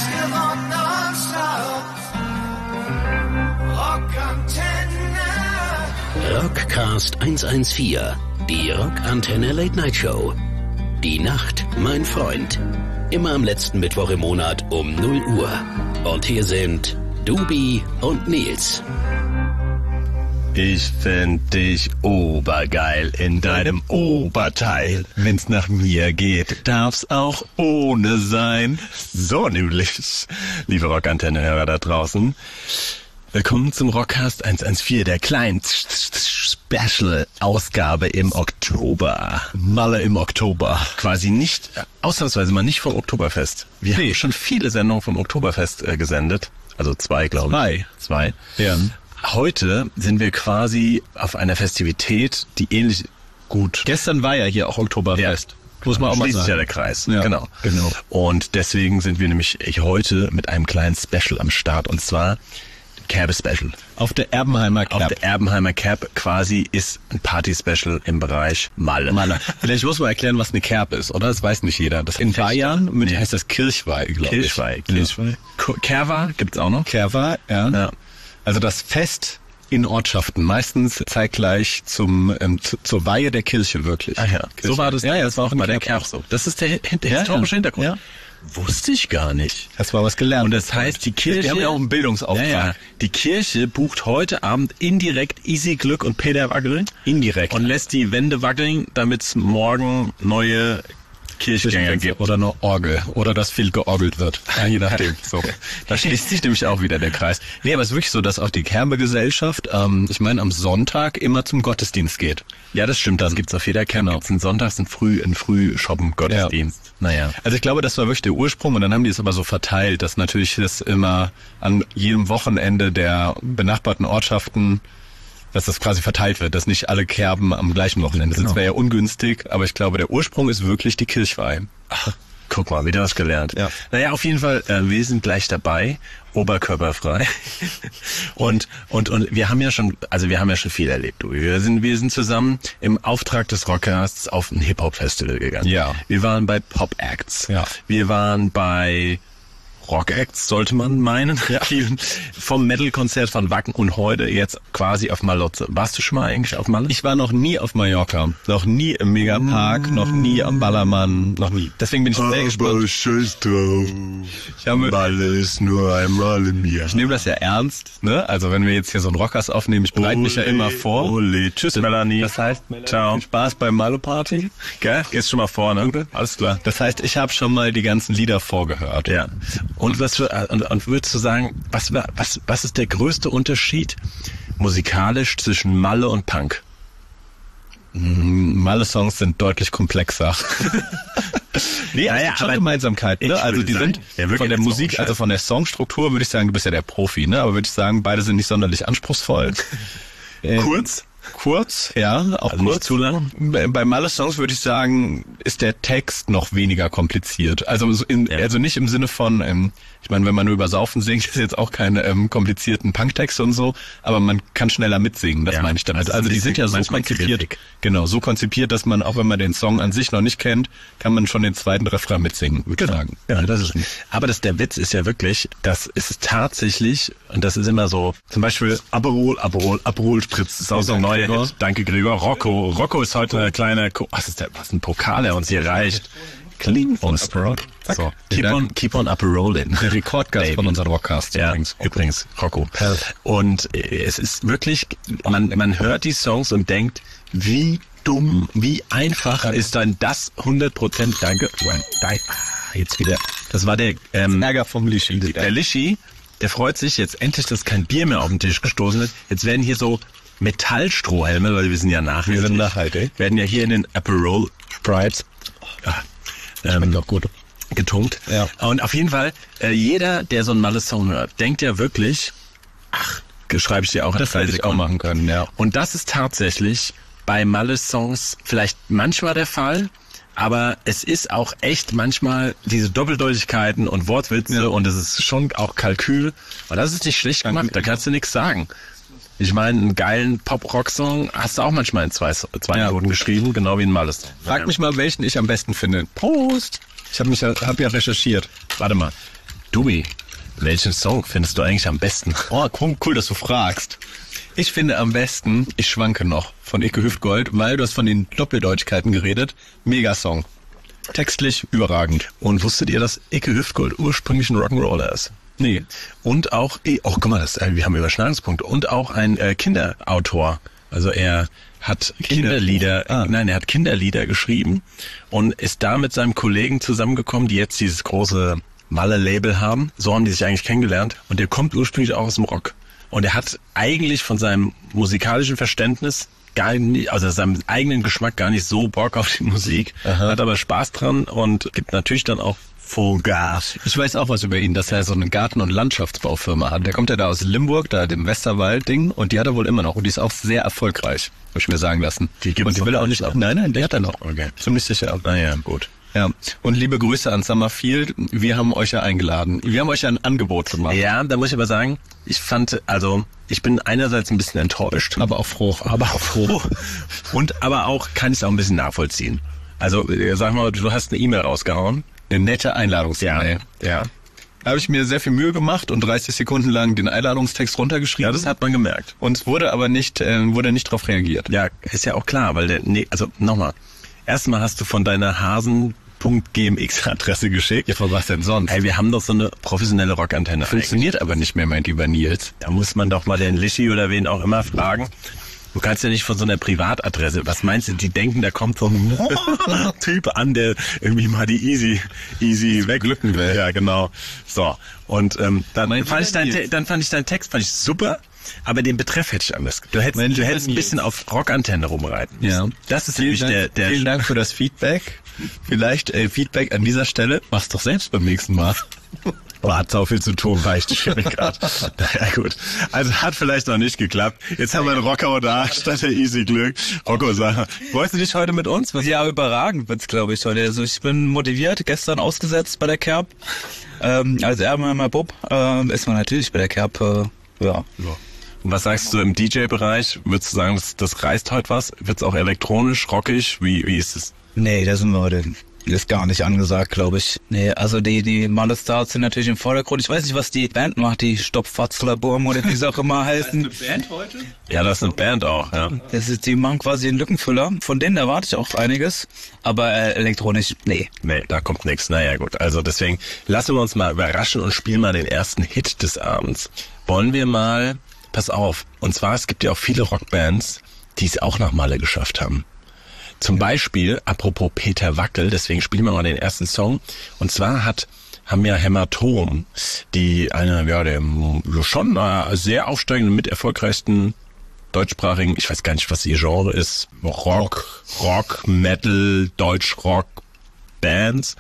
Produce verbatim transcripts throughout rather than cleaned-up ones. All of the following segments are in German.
Rockcast hundertvierzehn, die Rockantenne Late Night Show. Die Nacht, mein Freund. Immer am letzten Mittwoch im Monat um null Uhr. Und hier sind Dubi und Nils. Ich find dich obergeil in deinem Oberteil. Wenn's nach mir geht, darf's auch ohne sein. So nämlich, liebe Rockantenne-Hörer da draußen. Willkommen zum Rockcast hundertvierzehn, der kleinen Special-Ausgabe im Oktober. Malle im Oktober. Quasi nicht, ausnahmsweise mal nicht vom Oktoberfest. Wir nee. haben schon viele Sendungen vom Oktoberfest äh, gesendet. Also zwei, glaube ich. Zwei. Zwei. Ja. Heute sind wir quasi auf einer Festivität, die ähnlich gut... Gestern war ja hier auch Oktoberfest. Ja. Muss man auch mal sagen. Schließt ja der Kreis. Ja, genau. genau. Und deswegen sind wir nämlich heute mit einem kleinen Special am Start. Und zwar... Kerbe-Special. Auf der Erbenheimer Cap. Auf der Erbenheimer Cap quasi ist ein Party-Special im Bereich Malle. Malle. Vielleicht muss man erklären, was eine Kerbe ist, oder? Das weiß nicht jeder. Das in Bayern nee. heißt das Kirchweih, glaube ich. Kirchweih. Kirchweih. Kerwa gibt's auch noch. Kerwa, ja. ja. Also das Fest in Ortschaften, meistens zeitgleich zum ähm, zu, zur Weihe der Kirche, wirklich. Ach ja, so war das. Ja, ja, das war auch bei der Kerbe so. Das ist der, der ja, historische ja. Hintergrund. Ja. Wusste ich gar nicht. Das war was gelernt. Und das heißt, die Kirche... Wir haben ja auch einen Bildungsauftrag. Ja, ja. Die Kirche bucht heute Abend indirekt Easy Glück und Peter wackeln. Indirekt. Und lässt die Wände wackeln, damit es morgen neue Kirchgänger gibt. Oder eine Orgel. Oder dass viel georgelt wird. Ja, je nachdem. So. Da schließt sich nämlich auch wieder der Kreis. Nee, aber es ist wirklich so, dass auch die Kerbe-Gesellschaft, ähm, ich meine, am Sonntag immer zum Gottesdienst geht. Ja, das stimmt. Das gibt's auf jeder Kerbe. Genau. Gibt's einen Sonntags, einen Früh, einen Früh-Shoppen-Gottesdienst. Ja. Naja. Also ich glaube, das war wirklich der Ursprung und dann haben die es aber so verteilt, dass natürlich das immer an jedem Wochenende der benachbarten Ortschaften, dass das quasi verteilt wird, dass nicht alle Kerben am gleichen Wochenende sind. Genau. Das wäre ja ungünstig, aber ich glaube, der Ursprung ist wirklich die Kirchweih. Ach, guck mal, wieder was gelernt. Ja. Naja, auf jeden Fall, äh, wir sind gleich dabei, oberkörperfrei. und, und, und wir haben ja schon, also wir haben ja schon viel erlebt. Wir sind, wir sind zusammen im Auftrag des Rockcasts auf ein Hip-Hop-Festival gegangen. Ja. Wir waren bei Pop-Acts. Ja. Wir waren bei Rock-Acts, sollte man meinen. Ja. Vom Metal-Konzert von Wacken und heute jetzt quasi auf Malotze. Warst du schon mal eigentlich auf Malle? Ich war noch nie auf Mallorca. Noch nie im Megapark, mm. noch nie am Ballermann, noch nie. Deswegen bin ich sehr gespannt. Scheiß drauf. Ich habe, Malle ist nur einmal im Jahr. Ich nehme das ja ernst, ne? Also wenn wir jetzt hier so einen Rockers aufnehmen, ich bereite mich ja immer vor. Ole. Tschüss, Melanie. Das heißt, Melanie, ciao. Viel Spaß beim Malle-Party. Gell? Gehst schon mal vor, ne? Okay. Alles klar. Das heißt, ich habe schon mal die ganzen Lieder vorgehört. Ja. Und was für, und, und würdest du sagen, was, was, was ist der größte Unterschied musikalisch zwischen Malle und Punk? Malle-Songs sind deutlich komplexer. Nee, naja, ja, schon Gemeinsamkeiten, ne? Also die sagen, sind ja, von der Musik, also von der Songstruktur würde ich sagen, du bist ja der Profi, ne? Aber würde ich sagen, beide sind nicht sonderlich anspruchsvoll. Kurz? Kurz, ja, auch also kurz. Nicht zu lang. Bei, bei Malle-Songs würde ich sagen, ist der Text noch weniger kompliziert. Also in, ja. also nicht im Sinne von, ähm, ich meine, wenn man nur über Saufen singt, ist jetzt auch keine ähm, komplizierten Punktexte und so, aber man kann schneller mitsingen, das ja, meine ich damit. Also die sind ja so konzipiert, genau, so konzipiert, dass man, auch wenn man den Song an sich noch nicht kennt, kann man schon den zweiten Refrain mitsingen, würde ich genau. sagen. Ja, das ist. Aber das, der Witz ist ja wirklich, das ist tatsächlich, und das ist immer so, zum Beispiel Aperol, Aperol, Aperol Spritz, ist auch so ein neuer Hit. Danke, Gregor. Rocco. Rocco ist heute eine kleine, was ist der, was ein Pokal, der uns hier reicht. Clean von Aperol. So. Keep on, keep on Aperolin. Der Rekordgast Baby. Von unserem Rockcast. Ja, übrigens, übrigens Rocco. Und äh, es ist wirklich, man, man hört die Songs und denkt, wie dumm, wie einfach ist dann das hundert Prozent, danke, jetzt wieder, das war der, ähm, Ärger vom Lischi. Der Lischi, der freut sich jetzt endlich, dass kein Bier mehr auf den Tisch gestoßen ist. Jetzt werden hier so Metallstrohhelme, weil wir sind ja nachhaltig. Wir sind nachhaltig. Werden ja hier in den Aperol Sprites ähm, doch gut getunkt. Ja. Und auf jeden Fall, äh, jeder, der so einen Malle-Song hört, denkt ja wirklich, ach, schreibe ich dir auch. Das hätte ich auch machen können, ja. Und das ist tatsächlich bei Malle-Songs vielleicht manchmal der Fall, aber es ist auch echt manchmal diese Doppeldeutigkeiten und Wortwitze ja. und es ist schon auch Kalkül. Und das ist nicht schlecht gemacht, da kannst du nichts sagen. Ich meine, einen geilen Pop-Rock-Song hast du auch manchmal in zwei, zwei ja. Minuten geschrieben, genau wie ein Malle-Song. Frag mich mal, welchen ich am besten finde. Prost! Ich habe mich ja, hab ja recherchiert. Warte mal. Dubi, welchen Song findest du eigentlich am besten? Oh, cool, dass du fragst. Ich finde am besten, ich schwanke noch, von Icke Hüftgold, weil du hast von den Doppeldeutigkeiten geredet. Mega-Song. Textlich überragend. Und wusstet ihr, dass Icke Hüftgold ursprünglich ein Rock'n'Roller ist? Nee. Und auch, oh, guck mal, das, wir haben Überschneidungspunkte. Und auch ein äh, Kinderautor. Also er hat Kinderlieder, ah. nein, er hat Kinderlieder geschrieben und ist da mit seinem Kollegen zusammengekommen, die jetzt dieses große Malle-Label haben. So haben die sich eigentlich kennengelernt. Und der kommt ursprünglich auch aus dem Rock. Und er hat eigentlich von seinem musikalischen Verständnis gar nicht, also seinem eigenen Geschmack gar nicht so Bock auf die Musik. Aha. Hat aber Spaß dran und gibt natürlich dann auch Vollgas. Ich weiß auch was über ihn, dass er so eine Garten- und Landschaftsbaufirma hat. Der kommt ja da aus Limburg, da dem Westerwald-Ding, und die hat er wohl immer noch. Und die ist auch sehr erfolgreich, habe ich mir sagen lassen. Die gibt's und die will er auch nicht. Nein, nein, der hat er noch. Okay. Ziemlich sicher. Naja, gut. Ja, und liebe Grüße an Summerfield. Wir haben euch ja eingeladen. Wir haben euch ja ein Angebot gemacht. Ja, da muss ich aber sagen, ich fand, also, ich bin einerseits ein bisschen enttäuscht. Aber auch froh. Aber auch froh. Und aber auch, kann ich es auch ein bisschen nachvollziehen. Also, sag mal, du hast eine E-Mail rausgehauen. Eine nette Einladungs-E-Mail. Ja, ja. Da habe ich mir sehr viel Mühe gemacht und dreißig Sekunden lang den Einladungstext runtergeschrieben. Ja, das hat man gemerkt. Und es wurde aber nicht, äh, wurde nicht drauf reagiert. Ja, ist ja auch klar, weil der, nee, also nochmal. Erstmal hast du von deiner Hasen .gmx-Adresse geschickt. Ja, von was denn sonst? Hey, wir haben doch so eine professionelle Rockantenne. Funktioniert aber nicht mehr, mein lieber Nils. Da muss man doch mal den Lischi oder wen auch immer fragen. Du kannst ja nicht von so einer Privatadresse, was meinst du, die denken, da kommt so ein Typ an, der irgendwie mal die Easy, Easy weglücken will. Ja, genau. So. Und ähm, dann, fand ich dein, dann fand ich deinen Text fand ich super, aber den Betreff hätte ich anders. Du hättest, du hättest ein bisschen auf Rockantenne rumreiten. Ja. Das ist nämlich der, der... Vielen Dank für das Feedback. Vielleicht äh, Feedback an dieser Stelle. Mach's doch selbst beim nächsten Mal. Oh, hat so viel zu tun, reicht gerade. Naja, gut. Also hat vielleicht noch nicht geklappt. Jetzt haben wir einen Rocker da, statt der Easy Glück. Rocco, sag, wolltest du dich heute mit uns? Was? Ja, überragend wird's, glaube ich, heute. Also ich bin motiviert, gestern ausgesetzt bei der Kerb. Ähm, als Erbenheimer Bub äh, ist man natürlich bei der Kerb, äh, ja. ja. Und was sagst du im D J-Bereich? Würdest du sagen, das, das reißt heute was? Wird's auch elektronisch, rockig? Wie, wie ist es? Nee, da sind wir heute... Ist gar nicht angesagt, glaube ich. Nee, also die die Malle-Stars sind natürlich im Vordergrund. Ich weiß nicht, was die Band macht, die Stopfatzler-Burm oder wie sie auch immer heißen. Das ist eine Band heute? Ja, das ist eine Band auch, ja. Das ist, die machen quasi einen Lückenfüller. Von denen erwarte ich auch einiges. Aber äh, elektronisch, nee. Nee, da kommt nichts. Naja, gut. Also deswegen lassen wir uns mal überraschen und spielen mal den ersten Hit des Abends. Wollen wir mal, pass auf. Und zwar, es gibt ja auch viele Rockbands, die es auch nach Malle geschafft haben. Zum Beispiel, apropos Peter Wackel, deswegen spielen wir mal den ersten Song. Und zwar hat, haben ja Hämatom, die eine, ja, der schon äh, sehr aufsteigenden, mit erfolgreichsten deutschsprachigen, ich weiß gar nicht, was ihr Genre ist, Rock, Rock, Metal, Deutschrock, Bands,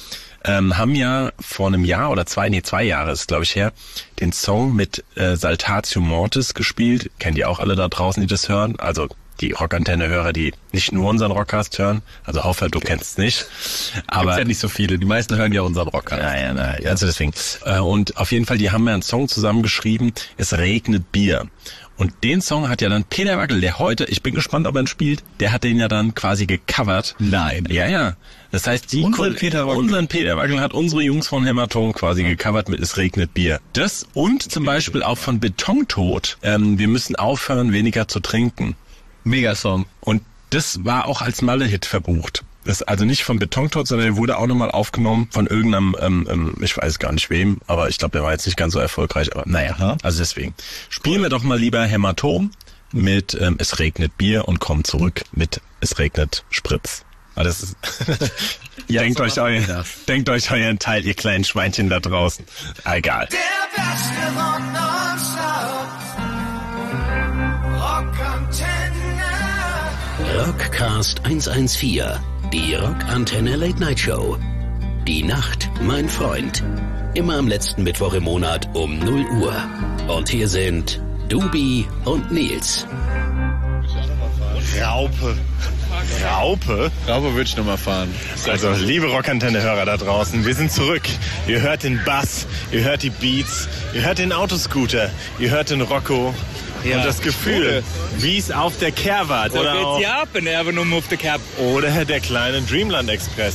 ähm, haben ja vor einem Jahr oder zwei, nee, zwei Jahre ist, glaube ich, her, den Song mit äh, Saltatio Mortis gespielt. Kennt ihr auch alle da draußen, die das hören? Also die Rockantenne-Hörer, die nicht nur unseren Rockcast hören. Also hoffe, du kennst es nicht. Aber gibt's ja nicht so viele. Die meisten hören ja unseren Rockcast. Ja, ja, na, ja. Also deswegen. Und auf jeden Fall, die haben ja einen Song zusammengeschrieben, Es regnet Bier. Und den Song hat ja dann Peter Wackel, der heute, ich bin gespannt, ob er ihn spielt, der hat den ja dann quasi gecovert. Nein. Ja, ja. Das heißt, die unseren Peter Wackel. unseren Peter Wackel hat unsere Jungs von Hämatom quasi gecovert mit Es regnet Bier. Das und zum Beispiel auch von Betontod. Ähm, wir müssen aufhören, weniger zu trinken. Megasong. Und das war auch als Malle-Hit verbucht. Das also nicht von Betontod, sondern der wurde auch nochmal aufgenommen von irgendeinem, ähm, ähm, ich weiß gar nicht wem, aber ich glaube, der war jetzt nicht ganz so erfolgreich, aber naja, also deswegen. Spielen wir doch mal lieber Hämatom mit ähm, Es regnet Bier und kommen zurück mit Es regnet Spritz. Aber das ist ja, denkt, euch euer, denkt euch euren Teil, ihr kleinen Schweinchen da draußen. Egal. Der beste Rock nonstop. Rockantenne. Rockcast hundertvierzehn, die Rockantenne Late Night Show. Die Nacht, mein Freund. Immer am letzten Mittwoch im Monat um null Uhr. Und hier sind Dubi und Nils. Raupe. Raupe? Raupe würde ich nochmal fahren. Also, liebe Rockantenne-Hörer da draußen, wir sind zurück. Ihr hört den Bass, ihr hört die Beats, ihr hört den Autoscooter, ihr hört den Rocco. Ja, und das Gefühl, wie es auf der Kehr war. Oder geht's ja ab in der auf der Kerb. Oder der kleine Dreamland Express.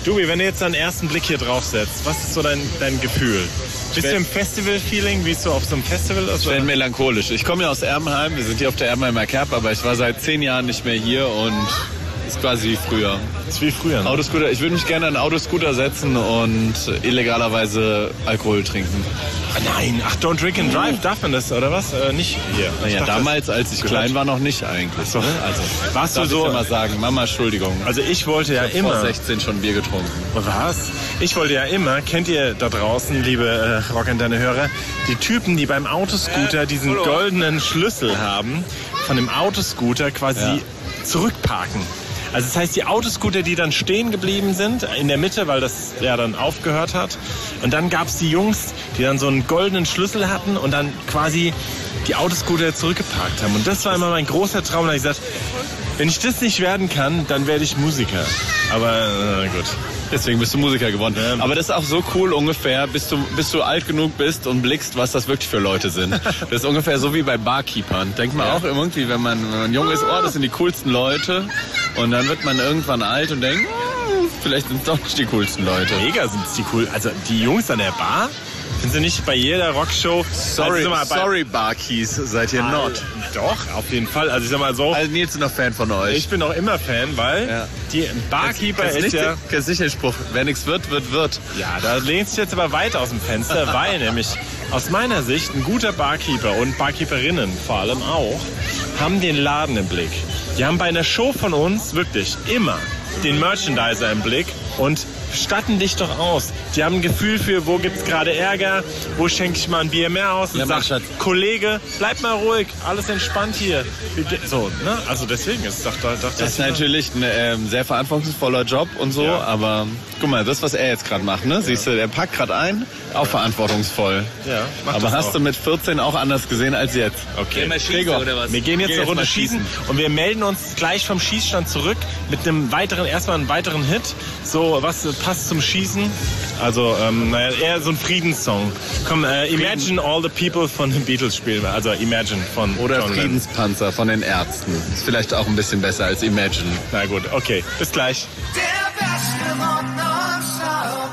Dubi, wenn du jetzt deinen ersten Blick hier drauf setzt, was ist so dein, dein Gefühl? Bist du im Festival-Feeling? Wie ist du auf so einem Festival? Ich bin melancholisch. Ich komme ja aus Erbenheim. Wir sind hier auf der Erbenheimer Kerb, aber ich war seit zehn Jahren nicht mehr hier und ist quasi wie früher. Ist wie früher, ne? Autoscooter. Ich würde mich gerne an einen Autoscooter setzen und illegalerweise Alkohol trinken. Ah, nein, ach, don't drink and drive, darf man das, oder was? Äh, nicht hier. Naja, dachte, damals, als ich klein war, noch nicht eigentlich. So. Ne? Also, warst du darf so? Ich immer sagen, Mama, Entschuldigung. Also ich wollte ja ich hab immer. vor sechzehn schon Bier getrunken. Was? Ich wollte ja immer, kennt ihr da draußen, liebe äh, Rockantenne-Hörer, die Typen, die beim Autoscooter diesen goldenen Schlüssel haben, von dem Autoscooter quasi Ja. zurückparken. Also das heißt, die Autoscooter, die dann stehen geblieben sind, in der Mitte, weil das ja dann aufgehört hat. Und dann gab es die Jungs, die dann so einen goldenen Schlüssel hatten und dann quasi die Autoscooter zurückgeparkt haben. Und das war immer mein großer Traum. Da habe ich gesagt, wenn ich das nicht werden kann, dann werde ich Musiker. Aber äh, gut. Deswegen bist du Musiker geworden. Ja. Aber das ist auch so cool ungefähr, bis du, bis du alt genug bist und blickst, was das wirklich für Leute sind. Das ist ungefähr so wie bei Barkeepern. Denkt man Ja. auch irgendwie, wenn man, wenn man jung ist, oh, das sind die coolsten Leute. Und dann wird man irgendwann alt und denkt, hm, vielleicht sind es doch nicht die coolsten Leute. Mega sind es die cool. Also die Jungs an der Bar, sind sie nicht bei jeder Rockshow. Sorry, also, mal, bei, sorry Barkeys, seid ihr not. Doch, auf jeden Fall. Also ich sag mal so, Also Nils ist noch Fan von euch. ich bin auch immer Fan, weil Ja. die Barkeeper Kennst du ist nicht, ja... kennst du nicht den Spruch, wer nichts wird, wird, wird. Ja, da lehnst du jetzt aber weit aus dem Fenster, weil nämlich aus meiner Sicht ein guter Barkeeper und Barkeeperinnen vor allem auch, haben den Laden im Blick. Die haben bei einer Show von uns wirklich immer den Merchandiser im Blick und statten dich doch aus. Die haben ein Gefühl für, wo gibt's gerade Ärger, wo schenke ich mal ein Bier mehr aus und Ja, sag, mein Schatz. Kollege, bleib mal ruhig, alles entspannt hier. So, ne? Also deswegen ist doch, doch, doch Das ist natürlich ein ähm, sehr verantwortungsvoller Job und so, Ja. aber guck mal, das, was er jetzt gerade macht, ne? Siehst du, der packt gerade ein, auch verantwortungsvoll. Ja, macht aber das hast auch. du mit vierzehn auch anders gesehen als jetzt? Okay. Gregor, oder was? Wir gehen jetzt Geh eine jetzt Runde mal schießen schießen. und wir melden uns gleich vom Schießstand zurück mit einem weiteren, erstmal einen weiteren Hit. So, was passt zum Schießen? Also, ähm, naja, eher so ein Friedenssong. Komm, äh, Imagine All the People von den Beatles spielen wir. Also Imagine von Oder John Lennon. Friedenspanzer von den Ärzten. Ist vielleicht auch ein bisschen besser als Imagine. Na gut, okay. Bis gleich. Der beste Rock nonstop.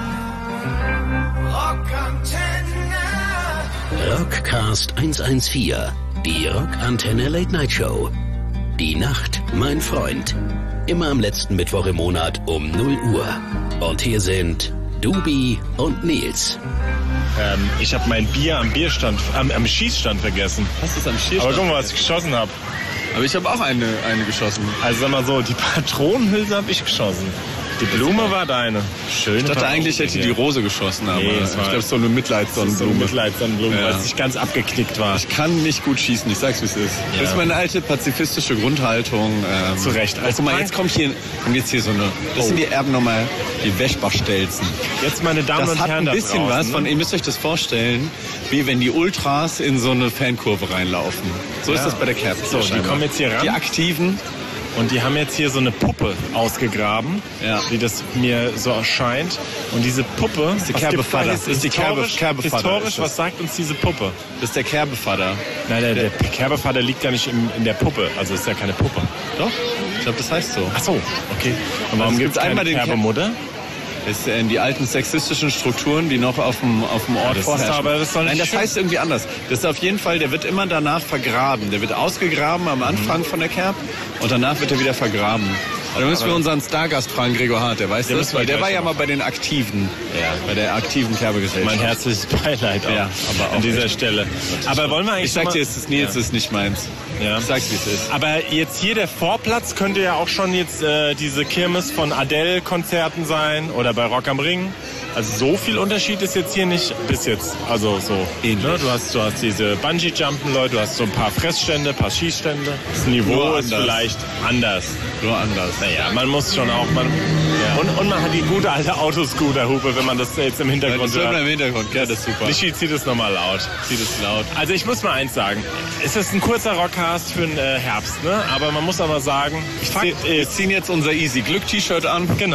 Rockantenne. Rockcast hundertvierzehn, die Rockantenne Late Night Show. Die Nacht, mein Freund. Immer am letzten Mittwoch im Monat um null Uhr. Und hier sind Dubi und Nils. Ähm, ich habe mein Bier am Bierstand, am, am Schießstand vergessen. Hast du es am Schießstand? Aber guck mal, was ich geschossen habe. Aber ich habe auch eine, eine geschossen. Also sag mal so, die Patronenhülse habe ich geschossen. Die Blume war deine. Schöne Ich dachte eigentlich, hätte die Rose geschossen, aber Nee, ich das war- glaube, so eine so eine Mitleidssonnenblume. Mitleidssonnenblume, Ja. weil es nicht ganz abgeknickt war. Ich kann nicht gut schießen, ich sag's wie es ist. Das ist meine alte pazifistische Grundhaltung. Ähm, Zu Recht. Also, guck mal, jetzt kommt hier, kommt jetzt hier so eine, das Oh. sind die Erben nochmal, die Vespa-Stelzen. Jetzt, meine Damen Das und hat Herren, ein da bisschen draußen, was von, ne? ihr müsst euch das vorstellen, wie wenn die Ultras in so eine Fankurve reinlaufen. So ist Ja. das bei der Cap. So, die kommen jetzt hier ran. Die Aktiven. Und die haben jetzt hier so eine Puppe ausgegraben, Ja. wie das mir so erscheint. Und diese Puppe, ist die was Kerbe gibt's da Vater. his- Das ist die Kerbe- historisch, Kerbe Vater historisch ist das. was sagt uns diese Puppe? Das ist der Kerbevater. Nein, der, der Kerbevater liegt ja nicht im, in der Puppe, also ist ja keine Puppe. Doch? Ich glaube, das heißt so. Ach so, okay. Und warum es gibt gibt es einmal einmal den den Kerbemutter? ist in die alten sexistischen Strukturen, die noch auf dem, auf dem Ort das ist vorherrschen. aber- das ist doch nicht Nein, das schön. heißt irgendwie anders. Das ist auf jeden Fall, der wird immer danach vergraben. Der wird ausgegraben am Anfang Mhm. von der Kerb und danach wird er wieder vergraben. Also müssen wir unseren Stargast fragen, Gregor Hart, der weiß Den das, müssen wir weil der gleich war ja noch mal bei den Aktiven, Ja. bei der aktiven Kerbegesellschaft. Mein herzliches Beileid auch, Ja, aber auch an dieser echt. Stelle. Aber wollen wir eigentlich Ich sag mal- dir, es ist Nils, es ist nicht meins. Ja. Ich sag's, wie es ist. Aber jetzt hier der Vorplatz könnte ja auch schon jetzt äh, diese Kirmes von Adele-Konzerten sein oder bei Rock am Ring. Also so viel Unterschied ist jetzt hier nicht bis jetzt. Also so Ähnlich. Ne? Du hast, du hast diese Bungee-Jumpen-Leute, du hast so ein paar Fressstände, ein paar Schießstände. Das Niveau Nur ist anders. vielleicht anders. Nur anders. Naja, man muss schon auch. Man, und, und man hat die gute alte Autoscooter-Hupe, wenn man das jetzt im Das Hintergrund ist immer hört. im Hintergrund, ja, das ist super. Michi zieht es nochmal laut. Zieht es laut. Also ich muss mal eins sagen. Es ist ein kurzer Rockcast für den äh, Herbst, ne? Aber man muss aber sagen, Fakt Wir ist, ziehen jetzt unser Easy Glück T-Shirt an. genau.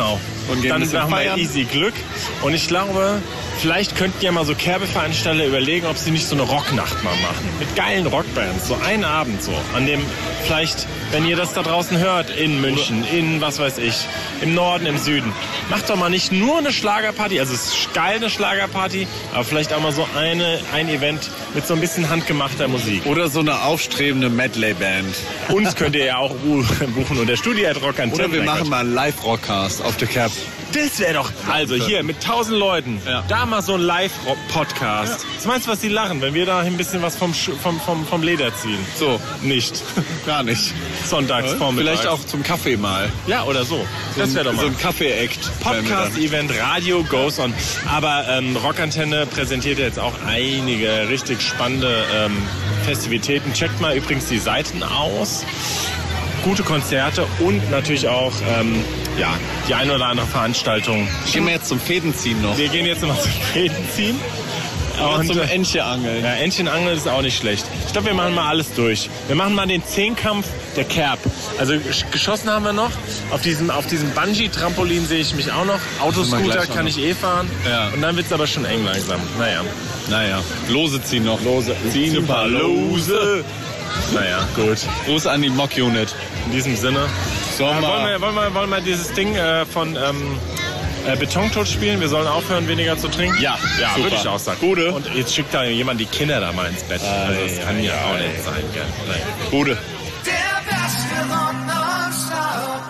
Und gehen dann ein bisschen machen wir feiern. easy Glück. Und ich glaube, vielleicht könnten ja mal so Kerbeveranstalter überlegen, ob sie nicht so eine Rocknacht mal machen. Mit geilen Rockbands. So einen Abend so. An dem vielleicht, wenn ihr das da draußen hört, in München, in was weiß ich, im Norden, im Süden. Macht doch mal nicht nur eine Schlagerparty, also es ist geil eine Schlagerparty, aber vielleicht auch mal so eine, ein Event mit so ein bisschen handgemachter Musik. Oder so eine aufstrebende Medley-Band. Uns könnt ihr ja auch buchen unter Studio at Rock Oder wir machen mal einen Live-Rockcast auf der Kerb. Das wäre doch... Also hier mit tausend Leuten, Ja. da mal so ein Live-Podcast. Was meinst du, was die lachen, wenn wir da ein bisschen was vom, Sch- vom, vom, vom Leder ziehen? So, Nicht. gar nicht. Sonntags, vormittags. Vielleicht auch zum Kaffee mal. Ja, oder so. Das wäre doch mal. So ein Kaffee-Act. Podcast-Event, Radio goes on. Aber ähm, Rockantenne präsentiert jetzt auch einige richtig spannende ähm, Festivitäten. Checkt mal übrigens die Seiten aus. Gute Konzerte und natürlich auch ähm, ja, die eine oder andere Veranstaltung. Gehen wir jetzt zum Fädenziehen noch. Wir gehen jetzt nochmal zum Fädenziehen. Und Und, zum äh, Entcheangeln. Ja, Entchenangeln ist auch nicht schlecht. Ich glaube, wir machen mal alles durch. Wir machen mal den Zehnkampf der Kerb. Also sch- geschossen haben wir noch. Auf diesem, auf diesem Bungee-Trampolin sehe ich mich auch noch. Autoscooter gleich kann noch. ich eh fahren. Ja. Und dann wird es aber schon eng langsam. Naja. Naja, Lose ziehen noch. Lose. Ziehen ein paar Lose. Naja, gut. Gruß an die Mock-Unit. In diesem Sinne. Sommer. Äh, wollen, wir, wollen, wir, wollen wir dieses Ding äh, von ähm, äh, Betontod spielen? Wir sollen aufhören, weniger zu trinken? Ja, ja, super. würde ich auch sagen. Gute. Und jetzt schickt da jemand die Kinder da mal ins Bett. Also das kann ja, auch nicht sein, gell? Nein. Gute. Der beste Rock nonstop.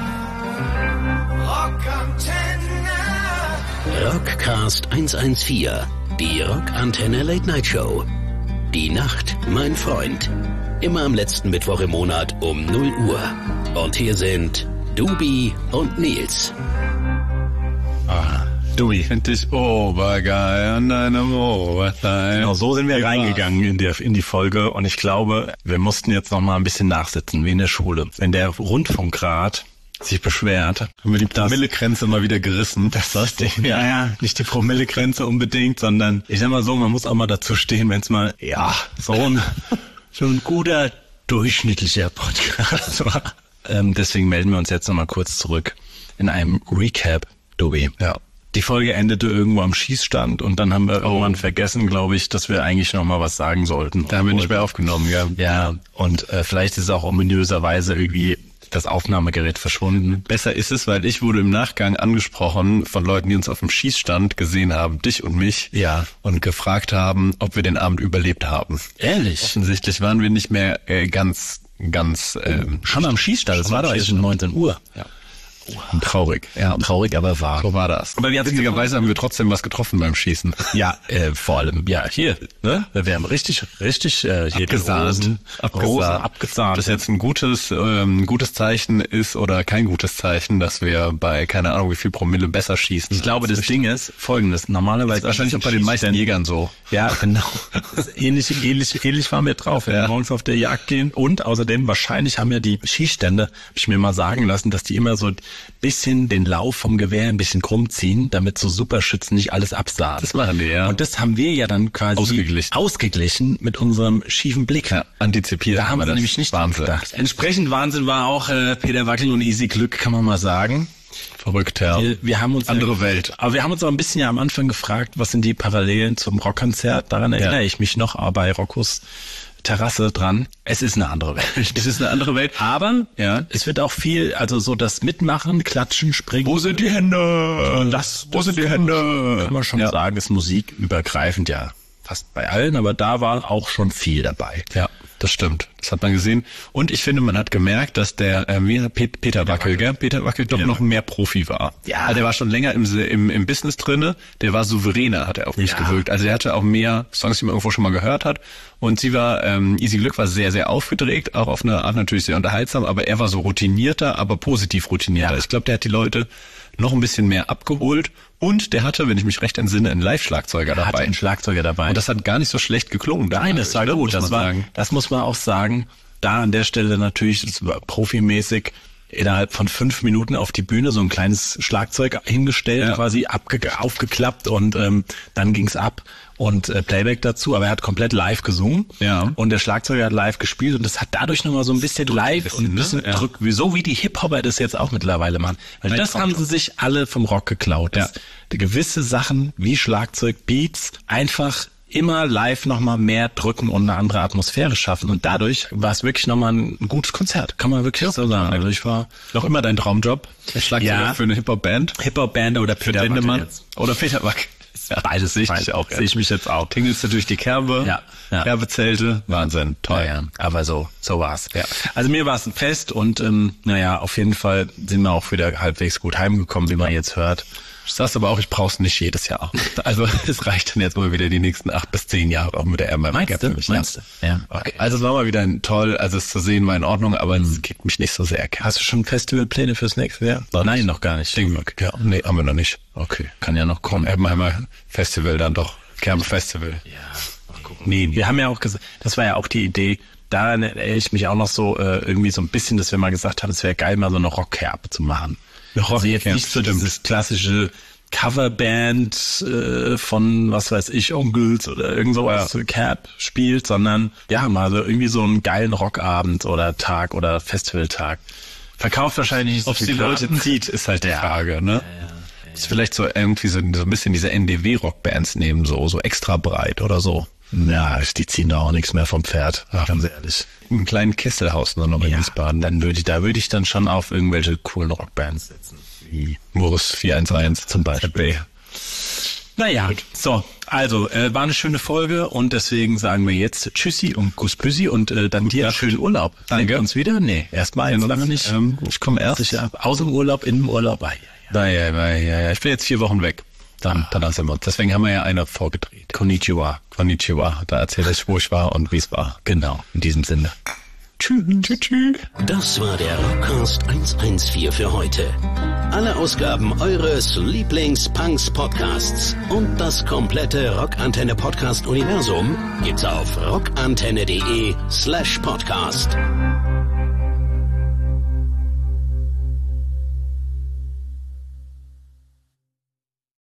Rockantenne. Rockcast hundertvierzehn, die Rockantenne Late Night Show. Die Nacht, mein Freund. Immer am letzten Mittwoch im Monat um null Uhr. Und hier sind Dubi und Nils. Dui. Find ich obergeil an deinem Oberteil. Genau, so sind wir Ja. reingegangen in die, in die Folge und ich glaube, wir mussten jetzt noch mal ein bisschen nachsitzen, wie in der Schule. Wenn der Rundfunkrat sich beschwert, Haben wir die dass- Promillegrenze mal wieder gerissen. Das ist die, ja, ja, nicht die Promillegrenze unbedingt, sondern ich sag mal so, man muss auch mal dazu stehen, wenn es mal, ja, so ein, so ein guter, durchschnittlicher Podcast war. Ähm, deswegen melden wir uns jetzt noch mal kurz zurück in einem Recap, Dobi. Ja. Die Folge endete irgendwo am Schießstand und dann haben wir irgendwann vergessen, glaube ich, dass wir eigentlich noch mal was sagen sollten. Da haben wir nicht mehr aufgenommen, ja. Ja, und äh, vielleicht ist auch ominöserweise irgendwie das Aufnahmegerät verschwunden. Besser ist es, weil ich wurde im Nachgang angesprochen von Leuten, die uns auf dem Schießstand gesehen haben, dich und mich. Ja. Und gefragt haben, ob wir den Abend überlebt haben. Ehrlich? Offensichtlich waren wir nicht mehr äh, ganz, ganz ähm, Schon am Schießstand, das war doch eigentlich um neunzehn Uhr. Ja. traurig. Ja, traurig, aber wahr. So war das. Aber wir hatten witzigerweise haben wir trotzdem was getroffen beim Schießen. Ja, äh, vor allem, ja, hier, ne? Wir haben richtig, richtig äh, hier die Abgesahnt. Rosen, Rosen Abgesahnt. abgesahnt. Ob das jetzt ein gutes, ähm, gutes Zeichen ist oder kein gutes Zeichen, dass wir bei, keine Ahnung, wie viel Promille besser schießen. Ich glaube, das Ding ist folgendes. Normalerweise wahrscheinlich auch bei den meisten Jägern so. Ja, genau. ähnlich, ähnlich, ähnlich waren wir drauf, wenn Ja. wir morgens auf der Jagd gehen. Und außerdem, wahrscheinlich haben ja die Schießstände, hab ich mir mal sagen lassen, dass die immer so ein bisschen den Lauf vom Gewehr ein bisschen krumm ziehen, damit so Superschützen nicht alles absahen. Das machen die, ja. Und das haben wir ja dann quasi Ausgeglichen. ausgeglichen mit unserem schiefen Blick. Ja, antizipiert. Da haben wir wir das. nämlich nicht Wahnsinn. gedacht. Entsprechend Wahnsinn war auch äh, Peter Wackel und Easy Glück, kann man mal sagen. Verrückt, ja. Wir, wir haben uns Andere ja, Welt. Aber wir haben uns auch ein bisschen ja am Anfang gefragt, was sind die Parallelen zum Rockkonzert? Daran erinnere ich mich noch, aber bei Roccos Terrasse dran. Es ist eine andere Welt. Es ist eine andere Welt. Aber Ja. es wird auch viel, also so das Mitmachen, Klatschen, Springen. Wo sind die Hände? Das, Wo sind die Hände? kann man schon Ja. sagen, ist musikübergreifend ja fast bei allen, aber da war auch schon viel dabei. Ja, das stimmt. Das hat man gesehen. Und ich finde, man hat gemerkt, dass der äh, wie Pet- Peter Wackel, gell? Peter Wackel doch noch mehr Profi war. Ja. Also der war schon länger im, im, im Business drinne. Der war souveräner, hat er auf mich Ja. gewirkt. Also der hatte auch mehr Songs, die man irgendwo schon mal gehört hat. Und sie war, ähm, Easy Glück war sehr, sehr aufgedreht, auch auf eine Art natürlich sehr unterhaltsam, aber er war so routinierter, aber positiv routinierter. Ja. Ich glaube, der hat die Leute noch ein bisschen mehr abgeholt. Und der hatte, wenn ich mich recht entsinne, einen Live-Schlagzeuger Hat dabei. einen Schlagzeuger dabei. Und das hat gar nicht so schlecht geklungen. Nein, das war gut. muss Das man war, sagen. das muss man auch sagen. Da an der Stelle natürlich, das war profimäßig. innerhalb von fünf Minuten auf die Bühne, so ein kleines Schlagzeug hingestellt, Ja. quasi abge- aufgeklappt und ähm, dann ging's ab und äh, Playback dazu, aber er hat komplett live gesungen Ja. und der Schlagzeuger hat live gespielt und das hat dadurch nochmal so ein bisschen live und ein bisschen ne? Ja. Drück, so wie die Hip-Hopper das jetzt auch mittlerweile machen. Weil das haben sie sich alle vom Rock geklaut. Das, die gewisse Sachen wie Schlagzeug, Beats einfach immer live nochmal mehr drücken und eine andere Atmosphäre schaffen. Und dadurch war es wirklich nochmal ein gutes Konzert. Kann man wirklich so sagen. Also ich war Noch immer dein Traumjob? Schlagzeuger Ja. für eine Hip-Hop-Band? Hip-Hop-Band oder Für Peter Lindemann? Martin jetzt. Oder Peter Wack? Ja, Beides sehe ich beides. dich auch. Sehe ich mich jetzt auch. Tingelst du durch die Kerbe? Ja, ja. Kerbezelte? Wahnsinn. Toll. Ja, ja. Aber so, so war's. Ja. Also mir war es ein Fest und ähm, naja, auf jeden Fall sind wir auch wieder halbwegs gut heimgekommen, wie man jetzt hört. Du sagst aber auch, ich brauch's nicht jedes Jahr. Also es reicht dann jetzt mal wieder die nächsten acht bis zehn Jahre auch mit der M M Meinst Gap du? für mich. Meinst ja. du? Ja. Okay. Also es war mal wieder ein toll, also es zu sehen war in Ordnung, aber es kickt mich nicht so sehr. Hast du schon Festivalpläne fürs nächste Jahr? Noch Nein, nicht. noch gar nicht. Dingmark, ja. Nee, haben wir noch nicht. Okay, kann ja noch kommen. Erbenheimer Festival dann doch. Kerbe Festival. Nee, wir haben ja auch gesagt, das war ja auch die Idee, daran erinnere ich mich auch noch so äh, irgendwie so ein bisschen, dass wir mal gesagt haben, es wäre geil, mal so eine Rockkerbe zu machen. Eine Also jetzt Rockkerbe, nicht so stimmt. dieses klassische Coverband äh, von, was weiß ich, Onkels oder irgend sowas, ja. Cap spielt, sondern ja, mal so irgendwie so einen geilen Rockabend oder Tag oder Festivaltag. Verkauft wahrscheinlich nicht so Ob es viel die Leute Karten. zieht, ist halt die Ja. Frage, ne? Ist vielleicht so irgendwie so, so ein bisschen diese N D W-Rockbands nehmen, so, so extra breit oder so. Ja, die ziehen da auch nichts mehr vom Pferd, ganz ehrlich. Einen kleinen Kesselhaus nur noch in Ja, Wiesbaden. dann würde ich, da würde ich dann schon auf irgendwelche coolen Rockbands setzen. Wie Morris vier eins eins zum Beispiel. Naja, so, also, äh, war eine schöne Folge und deswegen sagen wir jetzt Tschüssi und Gusspüssi und äh, dann dir einen schönen Urlaub. Danke. Sehen wir uns wieder? Nee, erstmal jetzt lange nicht. Ähm, ich komme erst. Sicher, aus dem Urlaub, in den Urlaub. Ah, ja, ja. Ja, ja, ja, ja. Ich bin jetzt vier Wochen weg. Dann, dann sind wir uns. Deswegen haben wir ja eine vorgedreht. Konnichiwa. Konnichiwa. Da erzähle ich, wo ich war und wie es war. Genau, in diesem Sinne. Tschüss. Tschüss. Tschüss. Das war der Rockcast hundertvierzehn für heute. Alle Ausgaben eures Lieblings-Punks-Podcasts und das komplette Rockantenne-Podcast-Universum gibt's auf rockantenne.de slash podcast.